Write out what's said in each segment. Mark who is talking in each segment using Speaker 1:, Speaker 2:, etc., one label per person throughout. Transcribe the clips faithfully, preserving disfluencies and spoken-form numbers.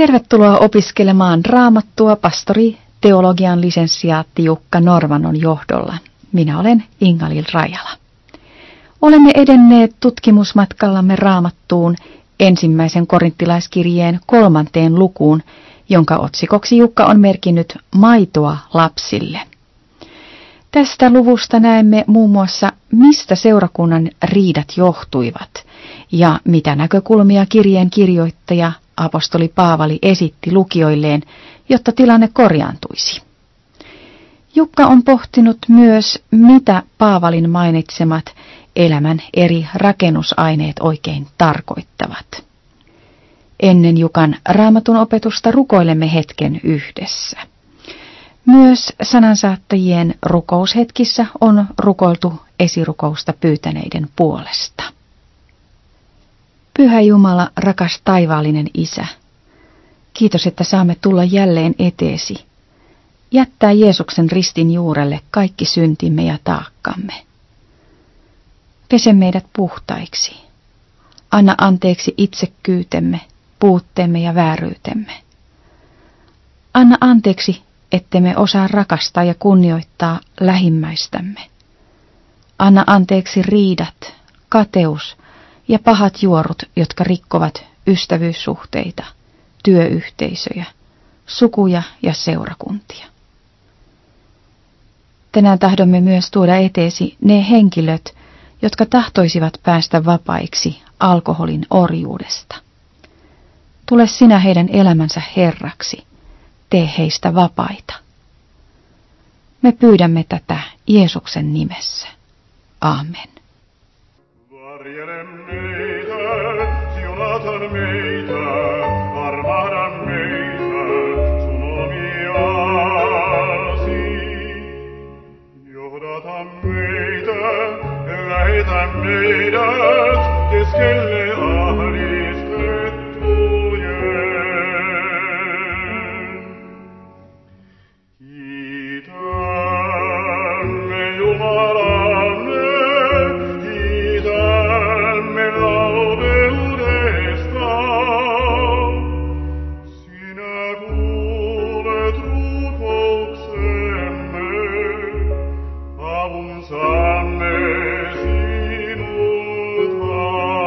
Speaker 1: Tervetuloa opiskelemaan Raamattua pastori teologian lisensiaatti Jukka Normanon johdolla. Minä olen Inga-Lill Rajala. Olemme edenneet tutkimusmatkallamme Raamattuun ensimmäisen korinttilaiskirjeen kolmanteen lukuun, jonka otsikoksi Jukka on merkinnyt maitoa lapsille. Tästä luvusta näemme muun muassa, mistä seurakunnan riidat johtuivat ja mitä näkökulmia kirjeen kirjoittaja apostoli Paavali esitti lukijoilleen, jotta tilanne korjaantuisi. Jukka on pohtinut myös, mitä Paavalin mainitsemat elämän eri rakennusaineet oikein tarkoittavat. Ennen Jukan Raamatun opetusta rukoilemme hetken yhdessä. Myös sanansaattajien rukoushetkissä on rukoiltu esirukousta pyytäneiden puolesta. Pyhä Jumala, rakas taivaallinen Isä, kiitos, että saamme tulla jälleen eteesi, jättää Jeesuksen ristin juurelle kaikki syntimme ja taakkamme. Pese meidät puhtaiksi. Anna anteeksi itsekkyytemme, puutteemme ja vääryytemme. Anna anteeksi, ettemme osaa rakastaa ja kunnioittaa lähimmäistämme. Anna anteeksi riidat, kateus ja pahat juorut, jotka rikkovat ystävyyssuhteita, työyhteisöjä, sukuja ja seurakuntia. Tänään tahdomme myös tuoda eteesi ne henkilöt, jotka tahtoisivat päästä vapaiksi alkoholin orjuudesta. Tule sinä heidän elämänsä herraksi, tee heistä vapaita. Me pyydämme tätä Jeesuksen nimessä. Aamen.
Speaker 2: Varjele meitä, siunata meitä, armahda meitä sun omiasi. Johdata meitä, lähetä meidät keskelle ahdistettujen. Kiitämme Jumalamme, kiitämme laudeudesta. Sinä kuulet rukouksemme, avun saamme sinulta.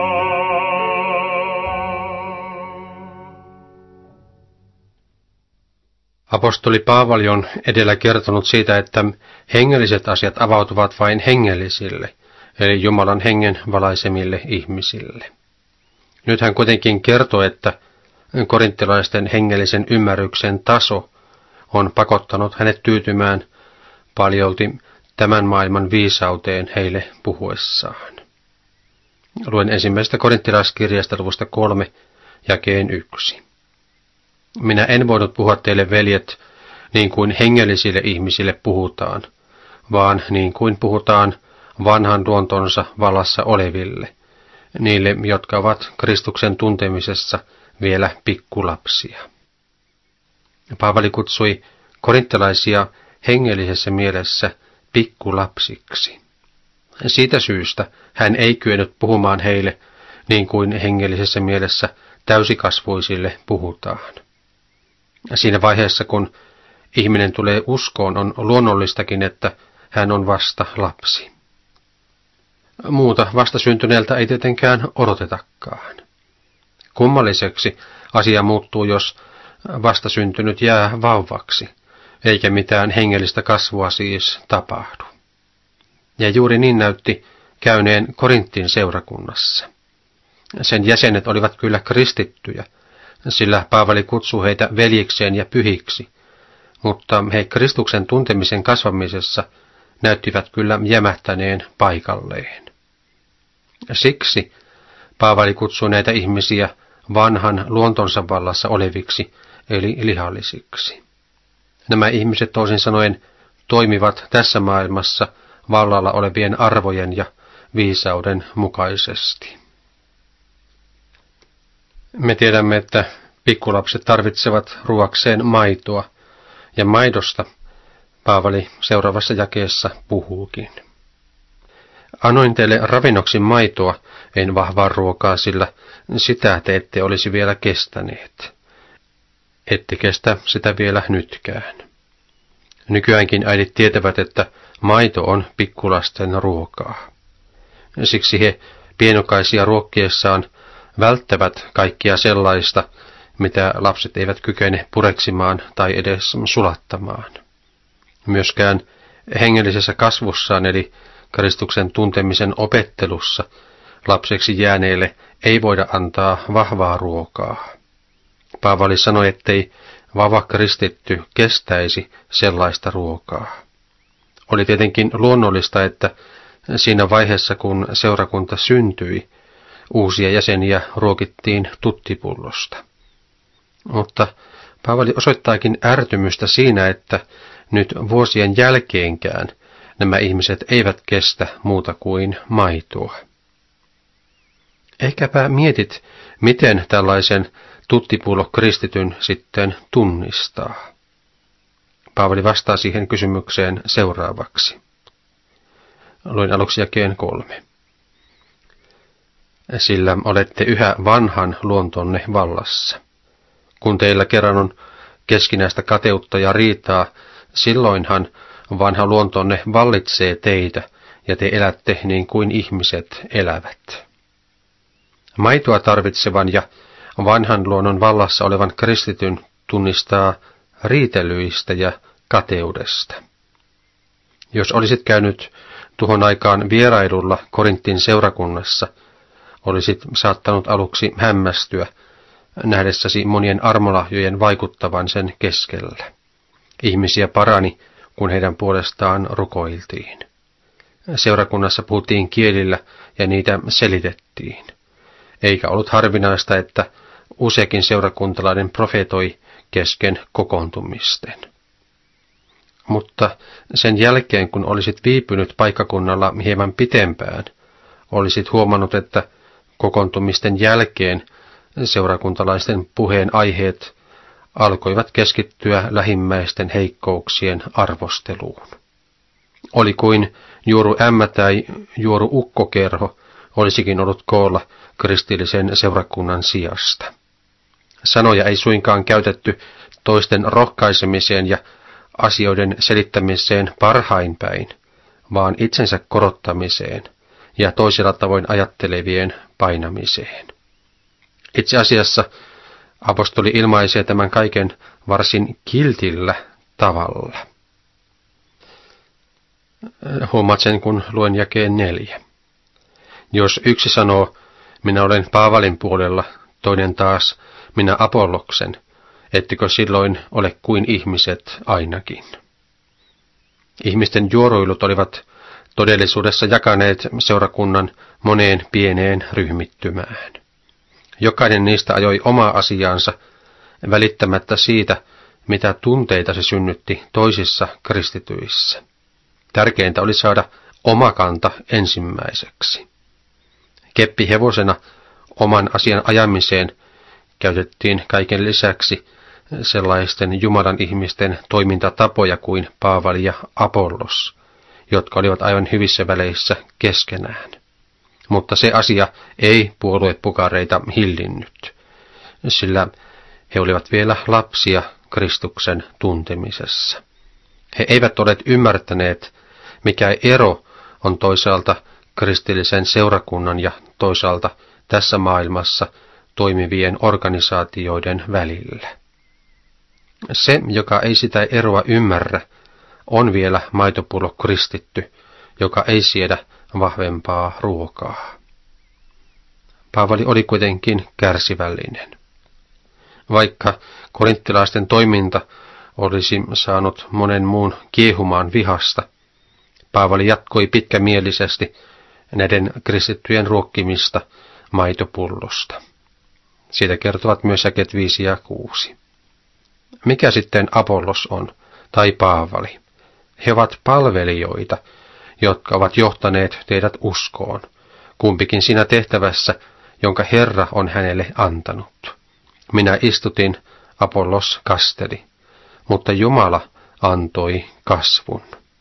Speaker 3: Apostoli Paavali on edellä kertonut siitä, että hengelliset asiat avautuvat vain hengellisille, eli Jumalan hengen valaisemille ihmisille. Nyt hän kuitenkin kertoo, että korinttilaisten hengellisen ymmärryksen taso on pakottanut hänet tyytymään paljolti tämän maailman viisauteen heille puhuessaan. Luen ensimmäisestä korinttilaiskirjasta luvusta kolme jakeen yksi. Minä en voinut puhua teille, veljet, niin kuin hengellisille ihmisille puhutaan, vaan niin kuin puhutaan vanhan luontonsa vallassa oleville, niille, jotka ovat Kristuksen tuntemisessa vielä pikkulapsia. Paavali kutsui korinttilaisia hengellisessä mielessä pikkulapsiksi. Siitä syystä hän ei kyennyt puhumaan heille niin kuin hengellisessä mielessä täysikasvuisille puhutaan. Siinä vaiheessa, kun ihminen tulee uskoon, on luonnollistakin, että hän on vasta lapsi. Muuta vastasyntyneeltä ei tietenkään odotetakaan. Kummalliseksi asia muuttuu, jos vastasyntynyt jää vauvaksi, eikä mitään hengellistä kasvua siis tapahdu. Ja juuri niin näytti käyneen Korintin seurakunnassa. Sen jäsenet olivat kyllä kristittyjä, sillä Paavali kutsuu heitä veljikseen ja pyhiksi, mutta he Kristuksen tuntemisen kasvamisessa näyttivät kyllä jämähtäneen paikalleen. Siksi Paavali kutsuu näitä ihmisiä vanhan luontonsa vallassa oleviksi, eli lihallisiksi. Nämä ihmiset toisin sanoen toimivat tässä maailmassa vallalla olevien arvojen ja viisauden mukaisesti. Me tiedämme, että pikkulapset tarvitsevat ruoakseen maitoa, ja maidosta Paavali seuraavassa jakeessa puhuukin. Annoin teille ravinnoksi maitoa, en vahvaa ruokaa, sillä sitä te ette olisi vielä kestäneet. ette kestä sitä vielä nytkään. Nykyäänkin äidit tietävät, että maito on pikkulasten ruokaa. Siksi he pienokaisia ruokkiessaan välttävät kaikkia sellaista, mitä lapset eivät kykene pureksimaan tai edes sulattamaan. Myöskään hengellisessä kasvussaan eli Kristuksen tuntemisen opettelussa lapseksi jääneille ei voida antaa vahvaa ruokaa. Paavali sanoi, ettei vava kristitty kestäisi sellaista ruokaa. Oli tietenkin luonnollista, että siinä vaiheessa kun seurakunta syntyi, uusia jäseniä ruokittiin tuttipullosta. Mutta Paavali osoittaakin ärtymystä siinä, että nyt vuosien jälkeenkään nämä ihmiset eivät kestä muuta kuin maitoa. Ehkäpä mietit, miten tällaisen tuttipullo kristityn sitten tunnistaa. Paavali vastaa siihen kysymykseen seuraavaksi. Luin aluksi jakeen kolme. Sillä olette yhä vanhan luontonne vallassa. Kun teillä kerran on keskinäistä kateutta ja riitaa, silloinhan vanha luontonne vallitsee teitä, ja te elätte niin kuin ihmiset elävät. Maitoa tarvitsevan ja vanhan luonnon vallassa olevan kristityn tunnistaa riitelyistä ja kateudesta. Jos olisit käynyt tuhon aikaan vierailulla Korintin seurakunnassa, olisit saattanut aluksi hämmästyä, nähdessäsi monien armolahjojen vaikuttavan sen keskellä. Ihmisiä parani, kun heidän puolestaan rukoiltiin. Seurakunnassa puhuttiin kielillä ja niitä selitettiin. Eikä ollut harvinaista, että useakin seurakuntalainen profetoi kesken kokoontumisten. Mutta sen jälkeen, kun olisit viipynyt paikkakunnalla hieman pitempään, olisit huomannut, että kokoontumisten jälkeen seurakuntalaisten puheen aiheet alkoivat keskittyä lähimmäisten heikkouksien arvosteluun. Oli kuin juoru ämmä tai juoru ukkokerho olisikin ollut koolla kristillisen seurakunnan sijasta. Sanoja ei suinkaan käytetty toisten rohkaisemiseen ja asioiden selittämiseen parhain päin, vaan itsensä korottamiseen ja toisella tavoin ajattelevien painamiseen. Itse asiassa apostoli ilmaisee tämän kaiken varsin kiltillä tavalla. Huomaat sen, kun luen jakeen neljä. Jos yksi sanoo, minä olen Paavalin puolella, toinen taas, minä Apolloksen, ettekö silloin ole kuin ihmiset ainakin. Ihmisten juoroilut olivat todellisuudessa jakaneet seurakunnan moneen pieneen ryhmittymään. Jokainen niistä ajoi omaa asiaansa, välittämättä siitä, mitä tunteita se synnytti toisissa kristityissä. Tärkeintä oli saada oma kanta ensimmäiseksi. Keppi hevosena oman asian ajamiseen käytettiin kaiken lisäksi sellaisten Jumalan ihmisten toimintatapoja kuin Paavali ja Apollos, jotka olivat aivan hyvissä väleissä keskenään. Mutta se asia ei puoluepukareita hillinnyt, sillä he olivat vielä lapsia Kristuksen tuntemisessa. He eivät ole ymmärtäneet, mikä ero on toisaalta kristillisen seurakunnan ja toisaalta tässä maailmassa toimivien organisaatioiden välillä. Se, joka ei sitä eroa ymmärrä, on vielä maitopullo kristitty, joka ei siedä vahvempaa ruokaa. Paavali oli kuitenkin kärsivällinen. Vaikka korinttilaisten toiminta olisi saanut monen muun kiehumaan vihasta, Paavali jatkoi pitkämielisesti näiden kristittyjen ruokkimista maitopullosta. Siitä kertovat myös jakeet viisi ja kuusi. Mikä sitten Apollos on, tai Paavali? He ovat palvelijoita, jotka ovat johtaneet teidät uskoon, kumpikin siinä tehtävässä, jonka Herra on hänelle antanut. Minä istutin, Apollos kasteli, mutta Jumala antoi kasvun.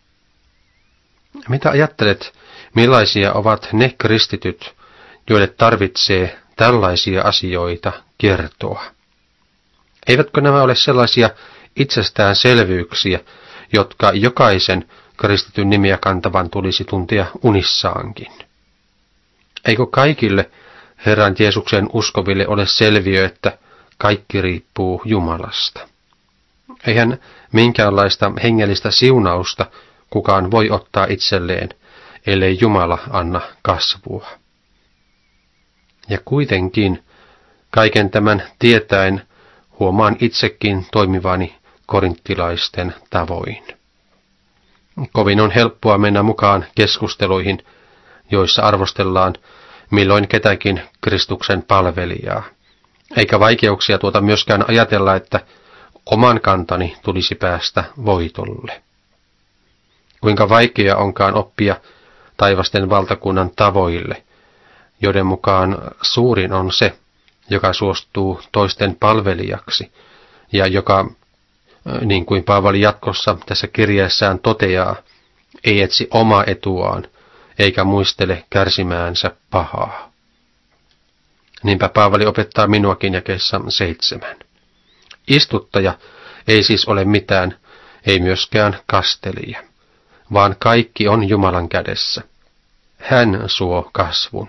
Speaker 3: Mitä ajattelet, millaisia ovat ne kristityt, joille tarvitsee tällaisia asioita kertoa? Eivätkö nämä ole sellaisia itsestäänselvyyksiä, jotka jokaisen kristityn nimiä kantavan tulisi tuntea unissaankin? Eikö kaikille Herran Jeesuksen uskoville ole selviö, että kaikki riippuu Jumalasta? Eihän minkäänlaista hengellistä siunausta kukaan voi ottaa itselleen, ellei Jumala anna kasvua. Ja kuitenkin kaiken tämän tietäen huomaan itsekin toimivani korinttilaisten tavoin. Kovin on helppoa mennä mukaan keskusteluihin, joissa arvostellaan milloin ketäkin Kristuksen palvelijaa. Eikä vaikeuksia tuota myöskään ajatella, että oman kantani tulisi päästä voitolle. Kuinka vaikea onkaan oppia taivasten valtakunnan tavoille, joiden mukaan suurin on se, joka suostuu toisten palvelijaksi ja joka, niin kuin Paavali jatkossa tässä kirjeessään toteaa, ei etsi omaa etuaan eikä muistele kärsimäänsä pahaa. Niinpä Paavali opettaa minuakin jakeessa seitsemän. Istuttaja ei siis ole mitään, ei myöskään kastelija, vaan kaikki on Jumalan kädessä. Hän suo kasvun.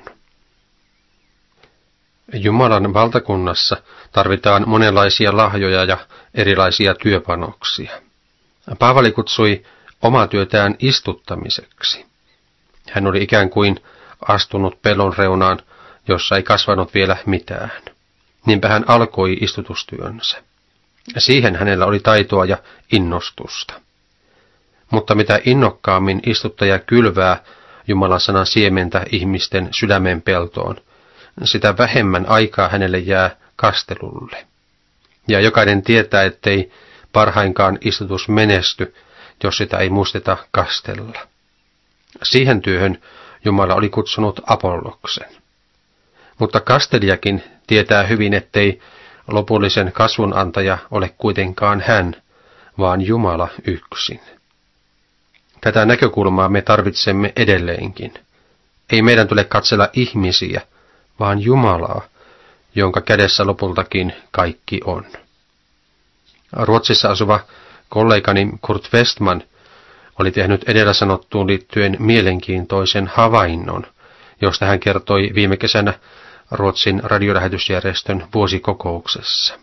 Speaker 3: Jumalan valtakunnassa tarvitaan monenlaisia lahjoja ja erilaisia työpanoksia. Paavali kutsui omaa työtään istuttamiseksi. Hän oli ikään kuin astunut pellon reunaan, jossa ei kasvanut vielä mitään. Niinpä hän alkoi istutustyönsä. Siihen hänellä oli taitoa ja innostusta. Mutta mitä innokkaammin istuttaja kylvää Jumalan sanan siementä ihmisten sydämen peltoon, sitä vähemmän aikaa hänelle jää kastelulle. Ja jokainen tietää, ettei parhainkaan istutus menesty, jos sitä ei muisteta kastella. Siihen työhön Jumala oli kutsunut Apolloksen. Mutta kastelijakin tietää hyvin, ettei lopullisen kasvun antaja ole kuitenkaan hän, vaan Jumala yksin. Tätä näkökulmaa me tarvitsemme edelleenkin. Ei meidän tule katsella ihmisiä, vaan Jumalaa, jonka kädessä lopultakin kaikki on. Ruotsissa asuva kollegani Kurt Westman oli tehnyt edellä sanottuun liittyen mielenkiintoisen havainnon, josta hän kertoi viime kesänä Ruotsin radiolähetysjärjestön vuosikokouksessa.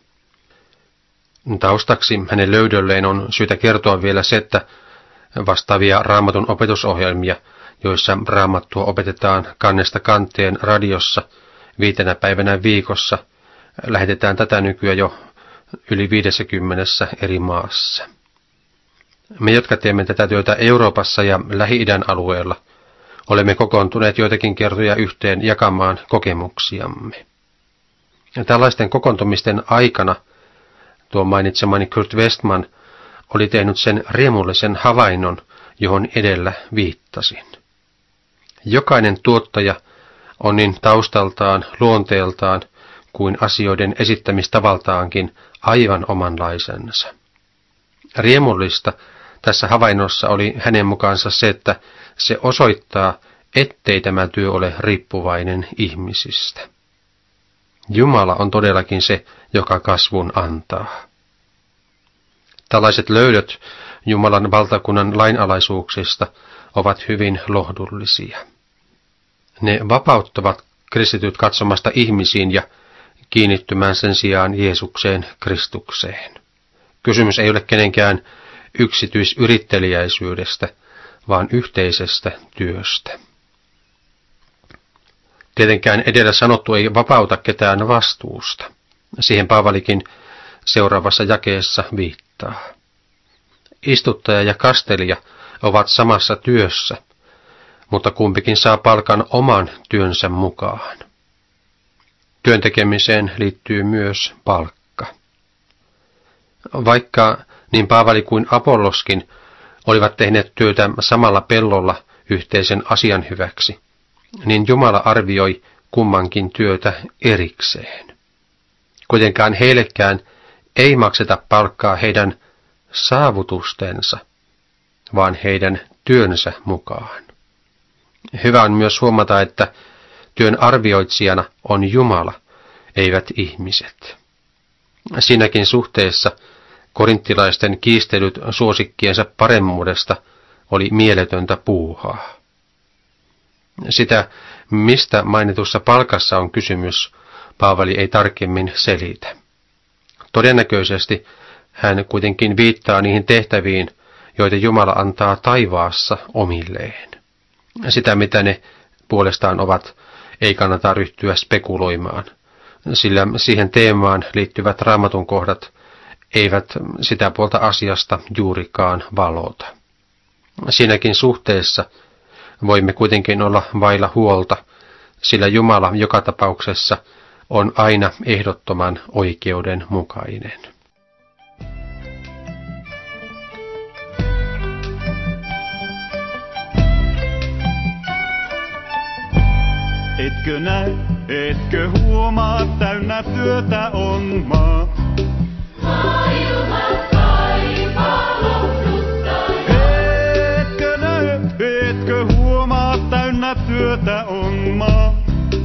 Speaker 3: Taustaksi hänen löydölleen on syytä kertoa vielä se, että vastaavia Raamatun opetusohjelmia, joissa Raamattua opetetaan kannesta kanteen radiossa viitenä päivänä viikossa, lähetetään tätä nykyään jo yli viidessäkymmenessä eri maassa. Me, jotka teemme tätä työtä Euroopassa ja Lähi-idän alueella, olemme kokoontuneet joitakin kertoja yhteen jakamaan kokemuksiamme. Ja tällaisten kokoontumisten aikana tuo mainitsemani Kurt Westman oli tehnyt sen riemullisen havainnon, johon edellä viittasin. Jokainen tuottaja on niin taustaltaan, luonteeltaan kuin asioiden esittämistavaltaankin aivan omanlaisensa. Riemullista tässä havainnossa oli hänen mukaansa se, että se osoittaa, ettei tämä työ ole riippuvainen ihmisistä. Jumala on todellakin se, joka kasvun antaa. Tällaiset löydöt Jumalan valtakunnan lainalaisuuksista ovat hyvin lohdullisia. Ne vapauttavat kristityt katsomasta ihmisiin ja kiinnittymään sen sijaan Jeesukseen Kristukseen. Kysymys ei ole kenenkään yksityisyritteliäisyydestä, vaan yhteisestä työstä. Tietenkään edellä sanottu ei vapauta ketään vastuusta. Siihen Paavalikin seuraavassa jakeessa viittaa. Istuttaja ja kastelija ovat samassa työssä, mutta kumpikin saa palkan oman työnsä mukaan. Työn tekemiseen liittyy myös palkka. Vaikka niin Paavali kuin Apolloskin olivat tehneet työtä samalla pellolla yhteisen asian hyväksi, niin Jumala arvioi kummankin työtä erikseen. Kuitenkaan heillekään ei makseta palkkaa heidän saavutustensa, vaan heidän työnsä mukaan. Hyvä on myös huomata, että työn arvioitsijana on Jumala, eivät ihmiset. Siinäkin suhteessa korinttilaisten kiistelyt suosikkiensa paremmuudesta oli mieletöntä puuhaa. Sitä, mistä mainitussa palkassa on kysymys, Paavali ei tarkemmin selitä. Todennäköisesti hän kuitenkin viittaa niihin tehtäviin, joita Jumala antaa taivaassa omilleen. Sitä, mitä ne puolestaan ovat, ei kannata ryhtyä spekuloimaan, sillä siihen teemaan liittyvät Raamatun kohdat eivät sitä puolta asiasta juurikaan valota. Siinäkin suhteessa voimme kuitenkin olla vailla huolta, sillä Jumala joka tapauksessa on aina ehdottoman oikeudenmukainen.
Speaker 4: Etkö näe, etkö huomaa, täynnä työtä on maa. Maailma kaipaa lohduttaa. Etkö näe, etkö huomaa, täynnä työtä on maa.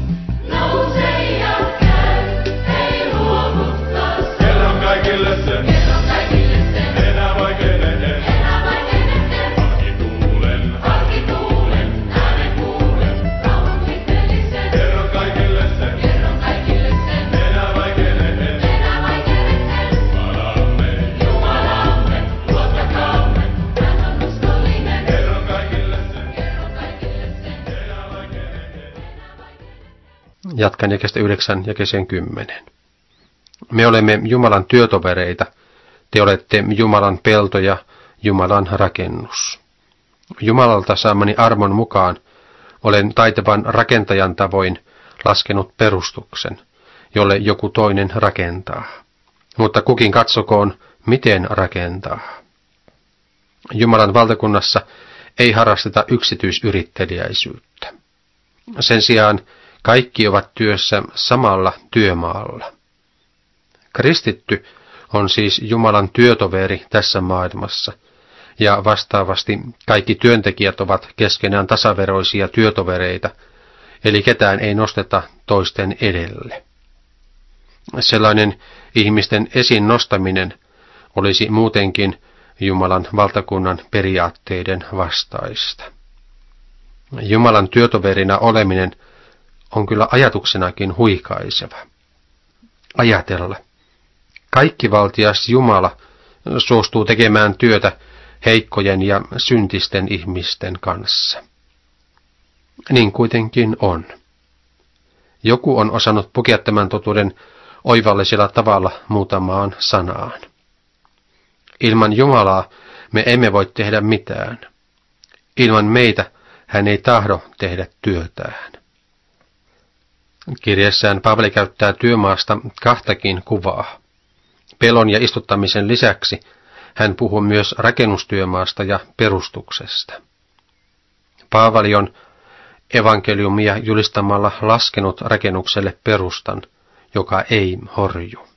Speaker 4: Nouse ja käy, ei luovuttaa. Kerron kaikille sen, kerron kaikille sen. Enää vaikene en, enää vaikene en. Halki tuulen, halki tuulen, äänen kuulen. Rauhan pitellisen, kerron kaikille sen, kerron kaikille sen. Enää vaikene en, enää vaikene en. Jumalamme, Jumalamme, luottakaamme. Hän on uskollinen, kerron kaikille sen, kerron kaikille sen. Enää vaikene en, enää vaikene en.
Speaker 3: Jatkan jakeesta yhdeksän jakeeseen kymmenen. Me olemme Jumalan työtovereita, te olette Jumalan pelto ja Jumalan rakennus. Jumalalta saamani armon mukaan olen taitavan rakentajan tavoin laskenut perustuksen, jolle joku toinen rakentaa. Mutta kukin katsokoon, miten rakentaa. Jumalan valtakunnassa ei harrasteta yksityisyritteliäisyyttä. Sen sijaan kaikki ovat työssä samalla työmaalla. Kristitty on siis Jumalan työtoveri tässä maailmassa, ja vastaavasti kaikki työntekijät ovat keskenään tasaveroisia työtovereita, eli ketään ei nosteta toisten edelle. Sellainen ihmisten esiin nostaminen olisi muutenkin Jumalan valtakunnan periaatteiden vastaista. Jumalan työtoverina oleminen on kyllä ajatuksenakin huikaiseva. Ajatella. Kaikkivaltias Jumala suostuu tekemään työtä heikkojen ja syntisten ihmisten kanssa. Niin kuitenkin on. Joku on osannut pukea tämän totuuden oivallisella tavalla muutamaan sanaan. Ilman Jumalaa me emme voi tehdä mitään. Ilman meitä hän ei tahdo tehdä työtään. Kirjeessään Paavali käyttää työmaasta kahtakin kuvaa. Pelon ja istuttamisen lisäksi hän puhuu myös rakennustyömaasta ja perustuksesta. Paavali on evankeliumia julistamalla laskenut rakennukselle perustan, joka ei horju.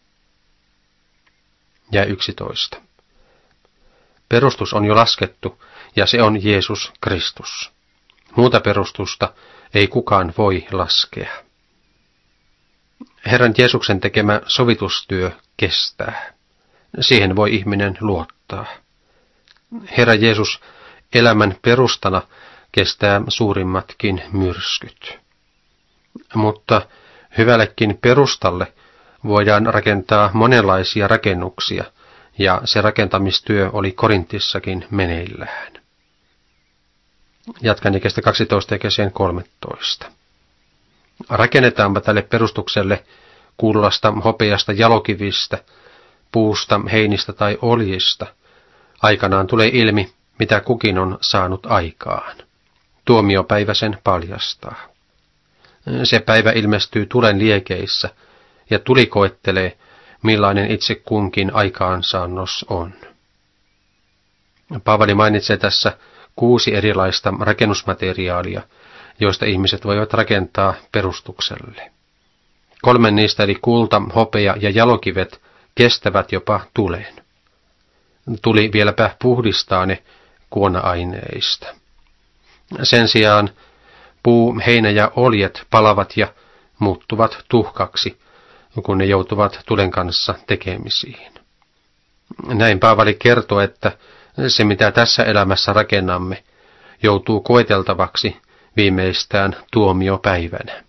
Speaker 3: Ja yksitoista. Perustus on jo laskettu, ja se on Jeesus Kristus. Muuta perustusta ei kukaan voi laskea. Herran Jeesuksen tekemä sovitustyö kestää. Siihen voi ihminen luottaa. Herra Jeesus elämän perustana kestää suurimmatkin myrskyt. Mutta hyvällekin perustalle voidaan rakentaa monenlaisia rakennuksia, ja se rakentamistyö oli Korintissakin meneillään. Jatkan jakeesta kaksitoista jakeeseen kolmetoista. Rakennetaanpa tälle perustukselle kullasta, hopeasta, jalokivistä, puusta, heinistä tai oljista. Aikanaan tulee ilmi, mitä kukin on saanut aikaan. Tuomiopäivä sen paljastaa. Se päivä ilmestyy tulen liekeissä, ja tuli koettelee, millainen itse kunkin aikaansaannos on. Paavali mainitsee tässä kuusi erilaista rakennusmateriaalia, joista ihmiset voivat rakentaa perustukselle. Kolme niistä eli kulta, hopea ja jalokivet kestävät jopa tulen. Tuli vieläpä puhdistaa ne kuona-aineista. Sen sijaan puu, heinä ja oljet palavat ja muuttuvat tuhkaksi, kun ne joutuvat tulen kanssa tekemisiin. Näin Paavali kertoo, että se mitä tässä elämässä rakennamme, joutuu koeteltavaksi viimeistään tuomiopäivänä.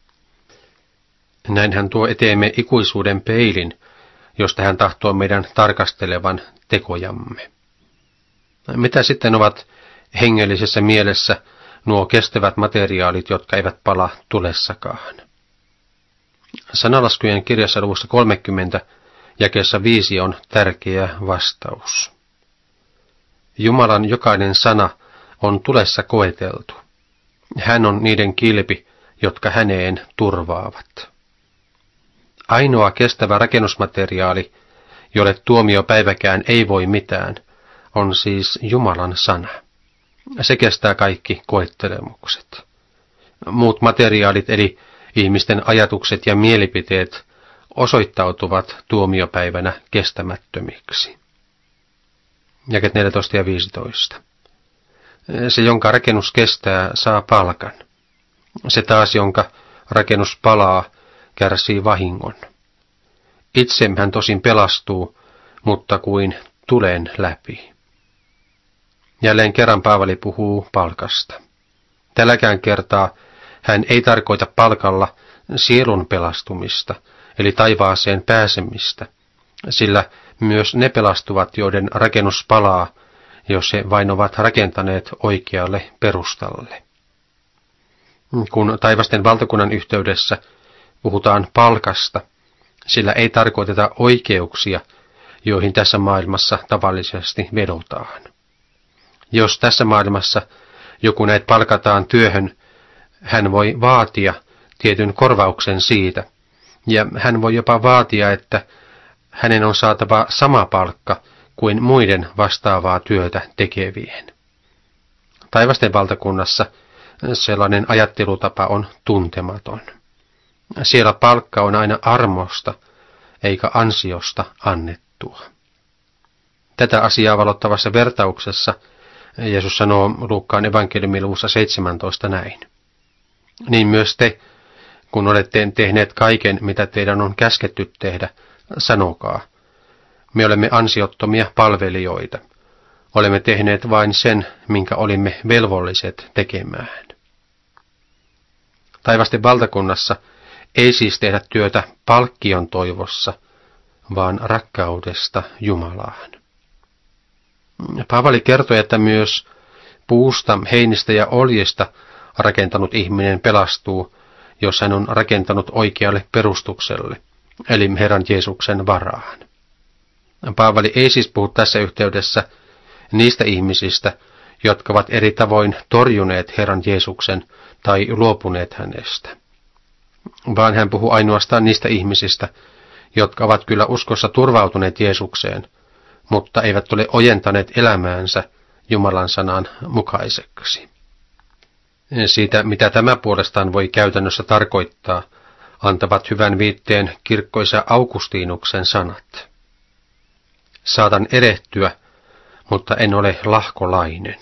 Speaker 3: Näin hän tuo eteemme ikuisuuden peilin, josta hän tahtoo meidän tarkastelevan tekojamme. Mitä sitten ovat hengellisessä mielessä nuo kestävät materiaalit, jotka eivät pala tulessakaan? Sanalaskujen kirjassa luvussa kolmekymmentä jakeessa viisi on tärkeä vastaus. Jumalan jokainen sana on tulessa koeteltu. Hän on niiden kilpi, jotka häneen turvaavat. Ainoa kestävä rakennusmateriaali, jolle tuomiopäiväkään ei voi mitään, on siis Jumalan sana. Se kestää kaikki koettelemukset. Muut materiaalit eli ihmisten ajatukset ja mielipiteet osoittautuvat tuomiopäivänä kestämättömiksi. Jakeet neljätoista ja viisitoista. Se, jonka rakennus kestää, saa palkan. Se taas, jonka rakennus palaa, kärsii vahingon. Itse hän tosin pelastuu, mutta kuin tulen läpi. Jälleen kerran Paavali puhuu palkasta. Tälläkään kertaa hän ei tarkoita palkalla sielun pelastumista, eli taivaaseen pääsemistä, sillä myös ne pelastuvat, joiden rakennus palaa, jos he vain ovat rakentaneet oikealle perustalle. Kun taivasten valtakunnan yhteydessä puhutaan palkasta, sillä ei tarkoiteta oikeuksia, joihin tässä maailmassa tavallisesti vedotaan. Jos tässä maailmassa joku näet palkataan työhön, hän voi vaatia tietyn korvauksen siitä, ja hän voi jopa vaatia, että hänen on saatava sama palkka kuin muiden vastaavaa työtä tekevien. Taivasten valtakunnassa sellainen ajattelutapa on tuntematon. Siellä palkka on aina armosta, eikä ansiosta annettua. Tätä asiaa valottavassa vertauksessa Jeesus sanoo Luukkaan evankeliumin luvussa seitsemäntoista näin. Niin myös te, kun olette tehneet kaiken, mitä teidän on käsketty tehdä, sanokaa. Me olemme ansiottomia palvelijoita. Olemme tehneet vain sen, minkä olimme velvolliset tekemään. Taivasten valtakunnassa ei siis tehdä työtä palkkion toivossa, vaan rakkaudesta Jumalaan. Paavali kertoi, että myös puusta, heinistä ja oljesta rakentanut ihminen pelastuu, jos hän on rakentanut oikealle perustukselle, eli Herran Jeesuksen varaan. Paavali ei siis puhu tässä yhteydessä niistä ihmisistä, jotka ovat eri tavoin torjuneet Herran Jeesuksen tai luopuneet hänestä, vaan hän puhuu ainoastaan niistä ihmisistä, jotka ovat kyllä uskossa turvautuneet Jeesukseen, mutta eivät ole ojentaneet elämäänsä Jumalan sanan mukaiseksi. Siitä, mitä tämä puolestaan voi käytännössä tarkoittaa, antavat hyvän viitteen kirkkoisa Augustinuksen sanat. Saatan erehtyä, mutta en ole lahkolainen.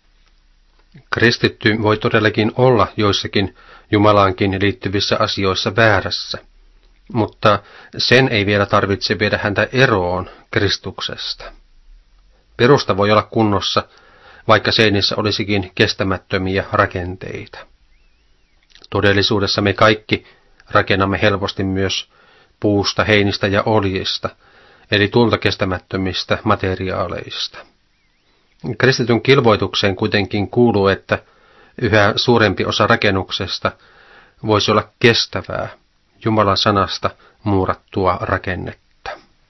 Speaker 3: Kristitty voi todellakin olla joissakin Jumalaankin liittyvissä asioissa väärässä, mutta sen ei vielä tarvitse viedä häntä eroon Kristuksesta. Perusta voi olla kunnossa, vaikka seinissä olisikin kestämättömiä rakenteita. Todellisuudessa me kaikki rakennamme helposti myös puusta, heinistä ja oljista, eli tulta kestämättömistä materiaaleista. Kristityn kilvoitukseen kuitenkin kuuluu, että yhä suurempi osa rakennuksesta voisi olla kestävää, Jumalan sanasta muurattua rakennetta.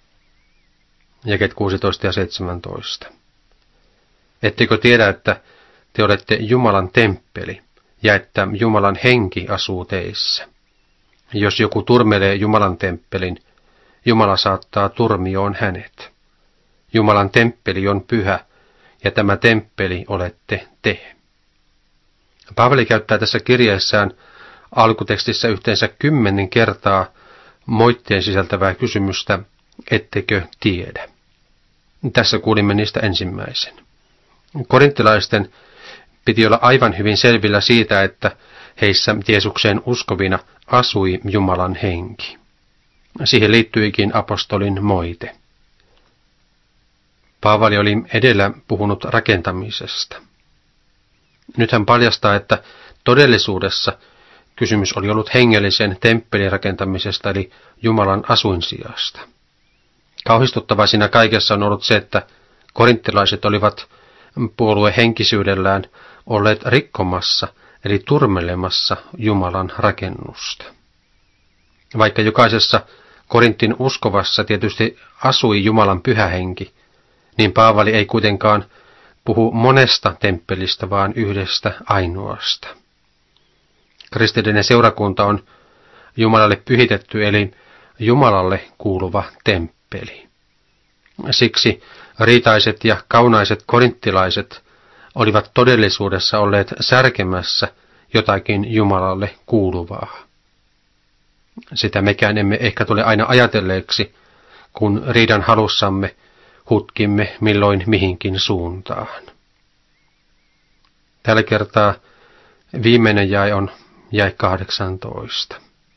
Speaker 3: Jakeet kuusitoista ja seitsemäntoista. Ettekö tiedä, että te olette Jumalan temppeli ja että Jumalan henki asuu teissä? Jos joku turmelee Jumalan temppelin, Jumala saattaa turmioon hänet. Jumalan temppeli on pyhä, ja tämä temppeli olette te. Paavali käyttää tässä kirjeessään alkutekstissä yhteensä kymmenen kertaa moitteen sisältävää kysymystä, ettekö tiedä. Tässä kuulimme niistä ensimmäisen. Korinttilaisten piti olla aivan hyvin selvillä siitä, että heissä Jeesukseen uskovina asui Jumalan henki. Siihen liittyikin apostolin moite. Paavali oli edellä puhunut rakentamisesta. Nyt hän paljastaa, että todellisuudessa kysymys oli ollut hengellisen temppelin rakentamisesta, eli Jumalan asuinsijasta. Kauhistuttavaa siinä kaikessa on ollut se, että korinttilaiset olivat puoluehenkisyydellään olleet rikkomassa, eli turmelemassa Jumalan rakennusta. Vaikka jokaisessa Korintin uskovassa tietysti asui Jumalan pyhä henki, niin Paavali ei kuitenkaan puhu monesta temppelistä, vaan yhdestä ainoasta. Kristillinen seurakunta on Jumalalle pyhitetty, eli Jumalalle kuuluva temppeli. Siksi riitaiset ja kaunaiset korinttilaiset olivat todellisuudessa olleet särkemässä jotakin Jumalalle kuuluvaa. Sitä mekään emme ehkä tule aina ajatelleeksi, kun riidan halussamme hutkimme milloin mihinkin suuntaan. Tällä kertaa viimeinen jae on jae kahdeksantoista.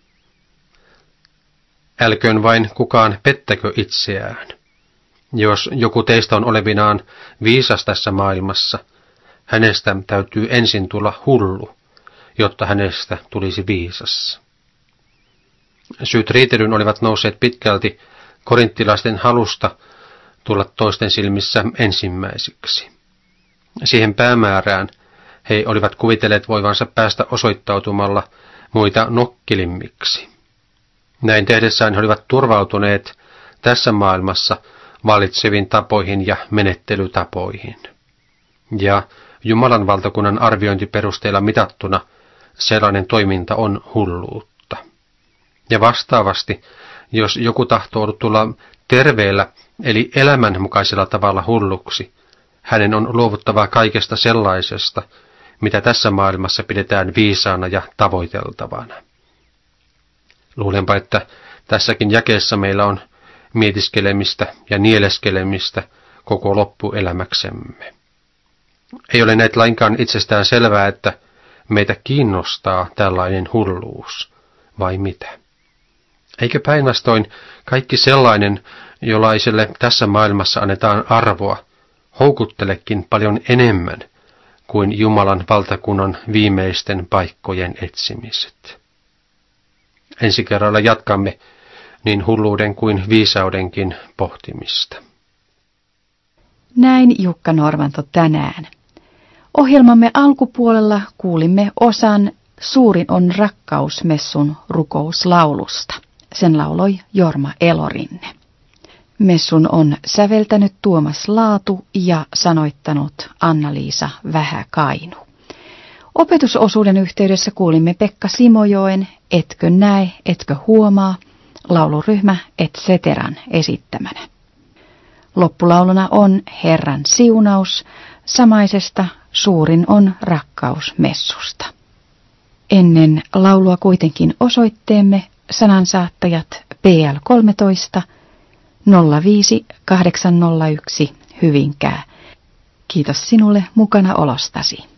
Speaker 3: Älköön vain kukaan pettäkö itseään. Jos joku teistä on olevinaan viisas tässä maailmassa, hänestä täytyy ensin tulla hullu, jotta hänestä tulisi viisas. Syyt riitelyn olivat nousseet pitkälti korinttilaisten halusta tulla toisten silmissä ensimmäisiksi. Siihen päämäärään he olivat kuvitelleet voivansa päästä osoittautumalla muita nokkelimmiksi. Näin tehdessään he olivat turvautuneet tässä maailmassa vallitseviin tapoihin ja menettelytapoihin. Ja Jumalan valtakunnan arviointiperusteella mitattuna sellainen toiminta on hulluutta. Ja vastaavasti, jos joku tahtoo tulla terveellä eli elämänmukaisella tavalla hulluksi, hänen on luovuttava kaikesta sellaisesta, mitä tässä maailmassa pidetään viisaana ja tavoiteltavana. Luulenpa, että tässäkin jakeessa meillä on mietiskelemistä ja nieleskelemistä koko loppuelämäksemme. Ei ole näitä lainkaan itsestään selvää, että meitä kiinnostaa tällainen hulluus, vai mitä? Eikö päinvastoin kaikki sellainen, jollaiselle tässä maailmassa annetaan arvoa, houkuttelekin paljon enemmän kuin Jumalan valtakunnan viimeisten paikkojen etsimiset? Ensi kerralla jatkamme niin hulluuden kuin viisaudenkin pohtimista.
Speaker 1: Näin Jukka Normanto tänään. Ohjelmamme alkupuolella kuulimme osan Suurin on rakkaus-messun rukouslaulusta. Sen lauloi Jorma Elorinne. Messun on säveltänyt Tuomas Laatu ja sanoittanut Anna-Liisa Vähäkainu. Opetusosuuden yhteydessä kuulimme Pekka Simojoen Etkö näe, etkö huomaa, lauluryhmä et ceteran esittämänä. Loppulauluna on Herran siunaus samaisesta Suurin on rakkaus-messusta. Ennen laulua kuitenkin osoitteemme sanansaattajat P L kolmetoista nolla viisi kahdeksan nolla yksi Hyvinkää. Kiitos sinulle mukana olostasi.